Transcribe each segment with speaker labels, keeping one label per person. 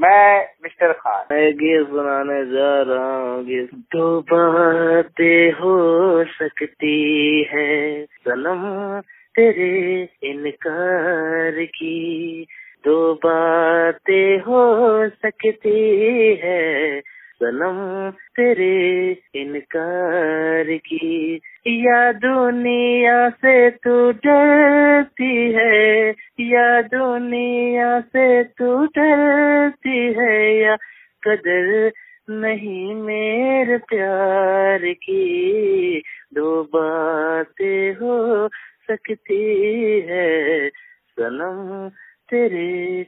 Speaker 1: मैं मिस्टर खान।
Speaker 2: मैं गीत सुनाने जा रहा हूँ। दो बातें हो सकती है सनम तेरे इनकार की, दो बातें हो सकती है सनम तेरे इनकार की। या दुनिया से तू डरती है, या दुनिया से तू डरती है, या कदर नहीं मेरे प्यार की। दो बातें हो सकती है सनम तेरे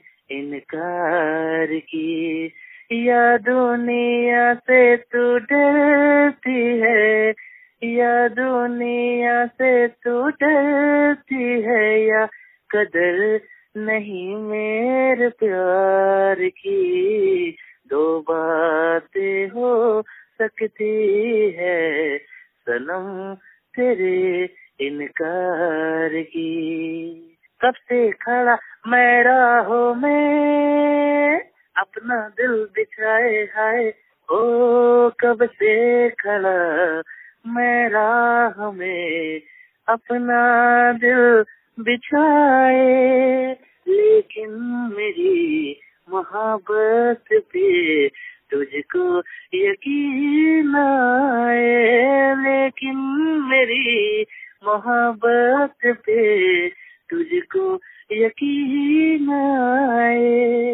Speaker 2: इनकार की। या दुनिया से तू डरती है, या दुनिया से तू डरती है, या कदर नहीं मेरे प्यार की। दो बातें हो सकती है सनम तेरे इनकार की। कब से खड़ा मैं राहों में अपना दिल बिछाए हाय, ओ कब से खड़ा मैं राह में अपना दिल बिछाए। लेकिन मेरी मोहब्बत पे तुझको यकीन आए, लेकिन मेरी मोहब्बत पे तुझको यकीन आए।